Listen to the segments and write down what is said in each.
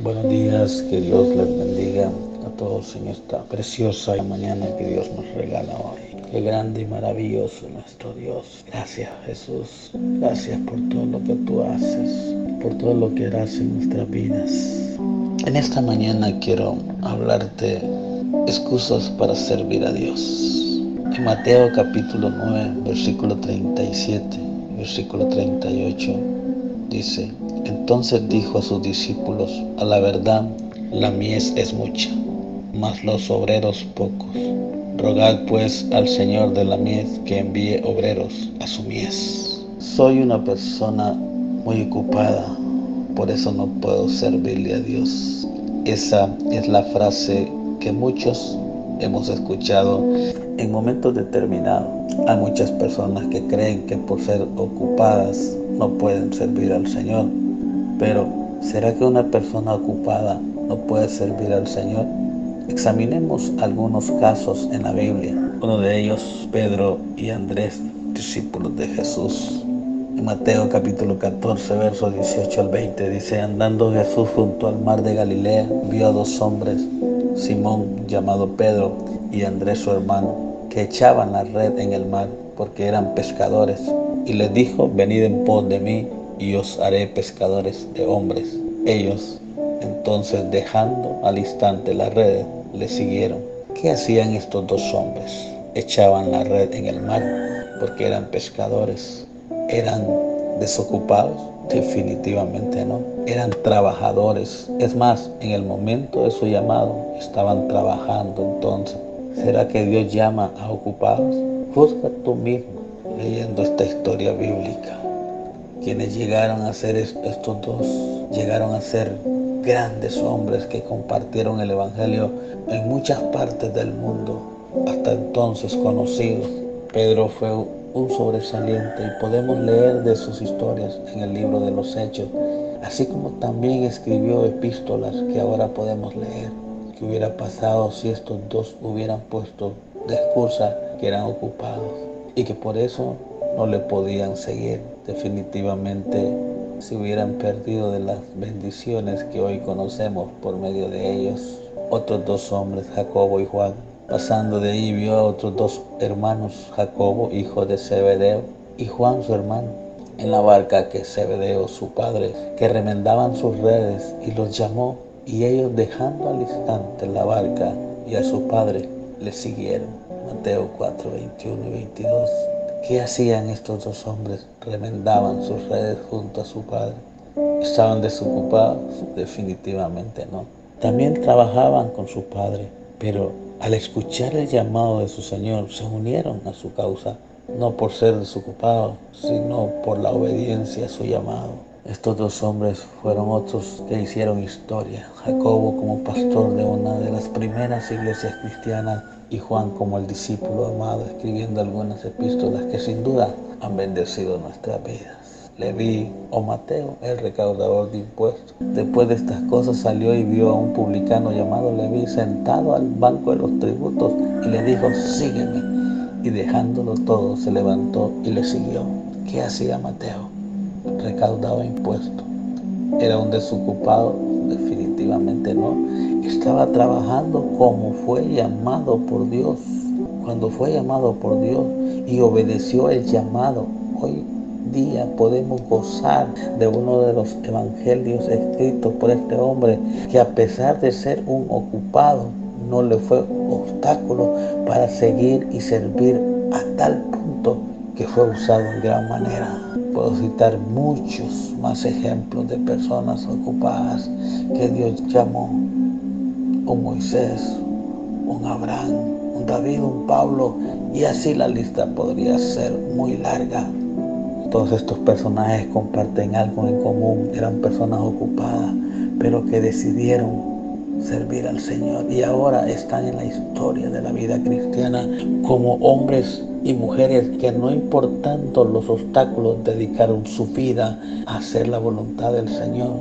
Buenos días, que Dios les bendiga a todos en esta preciosa mañana que Dios nos regala hoy. Qué grande y maravilloso nuestro Dios. Gracias, Jesús. Gracias por todo lo que tú haces, por todo lo que harás en nuestras vidas. En esta mañana quiero hablarte excusas para servir a Dios. En Mateo capítulo 9, versículo 37, versículo 38. Dice: entonces dijo a sus discípulos: a la verdad, la mies es mucha, mas los obreros pocos. Rogad pues al Señor de la mies que envíe obreros a su mies. Soy una persona muy ocupada, por eso no puedo servirle a Dios. Esa es la frase que muchos hemos escuchado en momentos determinados. Hay muchas personas que creen que por ser ocupadas no pueden servir al Señor. Pero, ¿será que una persona ocupada no puede servir al Señor? Examinemos algunos casos en la Biblia. Uno de ellos, Pedro y Andrés, discípulos de Jesús. En Mateo capítulo 14, versos 18 al 20, dice: andando Jesús junto al mar de Galilea, vio a dos hombres, Simón llamado Pedro y Andrés su hermano, que echaban la red en el mar, porque eran pescadores. Y les dijo: venid en pos de mí, y os haré pescadores de hombres. Ellos, entonces, dejando al instante las redes, le siguieron. ¿Qué hacían estos dos hombres? Echaban la red en el mar porque eran pescadores. ¿Eran desocupados? Definitivamente no. Eran trabajadores. Es más, en el momento de su llamado estaban trabajando. Entonces, ¿será que Dios llama a ocupados? Juzga tú mismo leyendo esta historia bíblica. Quienes llegaron a ser estos dos, llegaron a ser grandes hombres que compartieron el Evangelio en muchas partes del mundo, hasta entonces conocidos. Pedro fue un sobresaliente y podemos leer de sus historias en el libro de los Hechos, así como también escribió epístolas que ahora podemos leer. ¿Qué hubiera pasado si estos dos hubieran puesto de excusa que eran ocupados y que por eso no le podían seguir? Definitivamente se hubieran perdido de las bendiciones que hoy conocemos por medio de ellos. Otros dos hombres, Jacobo y Juan, pasando de ahí vio a otros dos hermanos, Jacobo, hijo de Zebedeo, y Juan su hermano, en la barca que Zebedeo su padre, que remendaban sus redes, y los llamó, y ellos, dejando al instante la barca y a su padre, le siguieron. Mateo 4, 21 y 22. ¿Qué hacían estos dos hombres? Remendaban sus redes junto a su padre. ¿Estaban desocupados? Definitivamente no. También trabajaban con su padre, pero al escuchar el llamado de su Señor, se unieron a su causa, no por ser desocupados, sino por la obediencia a su llamado. Estos dos hombres fueron otros que hicieron historia. Jacobo como pastor de una de las primeras iglesias cristianas, y Juan como el discípulo amado, escribiendo algunas epístolas que sin duda han bendecido nuestras vidas. Leví o Mateo, el recaudador de impuestos, después de estas cosas salió y vio a un publicano llamado Leví sentado al banco de los tributos, y le dijo: sígueme. Y dejándolo todo, se levantó y le siguió. ¿Qué hacía Mateo? Recaudaba impuestos. ¿Era un desocupado? Definitivamente no. Estaba trabajando como fue llamado por Dios. Cuando fue llamado por Dios y obedeció el llamado, hoy día podemos gozar de uno de los evangelios escritos por este hombre, que a pesar de ser un ocupado, no le fue obstáculo para seguir y servir, a tal punto que fue usado en gran manera. Puedo citar muchos más ejemplos de personas ocupadas que Dios llamó: un Moisés, un Abraham, un David, un Pablo, y así la lista podría ser muy larga. Todos estos personajes comparten algo en común: eran personas ocupadas, pero que decidieron servir al Señor, y ahora están en la historia de la vida cristiana como hombres y mujeres que, no importando los obstáculos, dedicaron su vida a hacer la voluntad del Señor.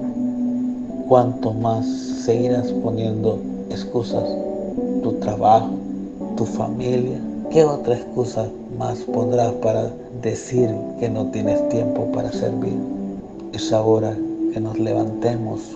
¿Cuánto más seguirás poniendo excusas? Tu trabajo, tu familia. ¿Qué otra excusa más pondrás para decir que no tienes tiempo para servir? Es ahora que nos levantemos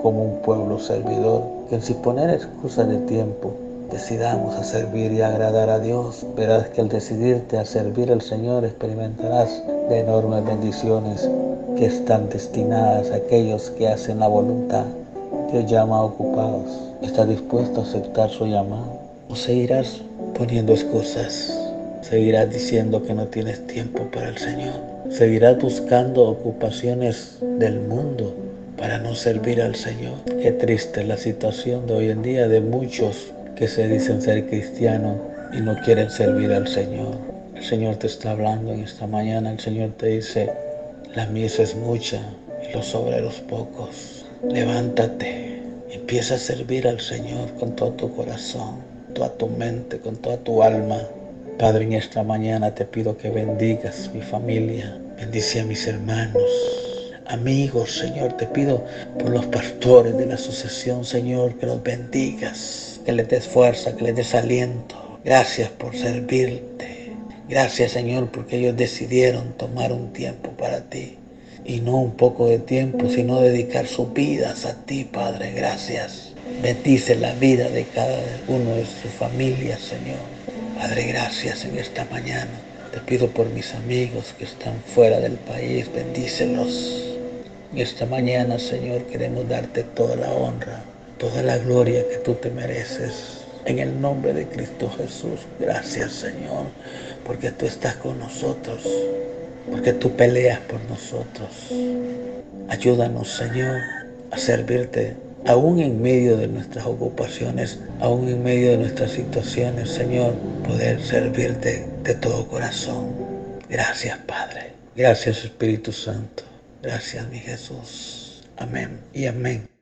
como un pueblo servidor, que sin poner excusas de tiempo, decidamos a servir y agradar a Dios. Verás que al decidirte a servir al Señor experimentarás de enormes bendiciones que están destinadas a aquellos que hacen la voluntad. Dios llama a ocupados. ¿Estás dispuesto a aceptar su llamado? ¿O seguirás poniendo excusas? ¿Seguirás diciendo que no tienes tiempo para el Señor? ¿Seguirás buscando ocupaciones del mundo para no servir al Señor? Qué triste es la situación de hoy en día de muchos que se dicen ser cristianos y no quieren servir al Señor. El Señor te está hablando en esta mañana. El Señor te dice: la mies es mucha y los obreros pocos. Levántate, empieza a servir al Señor con todo tu corazón, toda tu mente, con toda tu alma. Padre, en esta mañana te pido que bendigas mi familia, bendice a mis hermanos, amigos, Señor. Te pido por los pastores de la asociación, Señor, que los bendigas, que les des fuerza, que les des aliento. Gracias por servirte. Gracias, Señor, porque ellos decidieron tomar un tiempo para ti. Y no un poco de tiempo, sino dedicar sus vidas a ti, Padre. Gracias. Bendice la vida de cada uno de sus familias, Señor. Padre, gracias en esta mañana. Te pido por mis amigos que están fuera del país. Bendícelos. En esta mañana, Señor, queremos darte toda la honra, toda la gloria que tú te mereces. En el nombre de Cristo Jesús, gracias, Señor, porque tú estás con nosotros, porque tú peleas por nosotros. Ayúdanos, Señor, a servirte, aún en medio de nuestras ocupaciones, aún en medio de nuestras situaciones, Señor, poder servirte de todo corazón. Gracias, Padre. Gracias, Espíritu Santo. Gracias, mi Jesús. Amén y amén.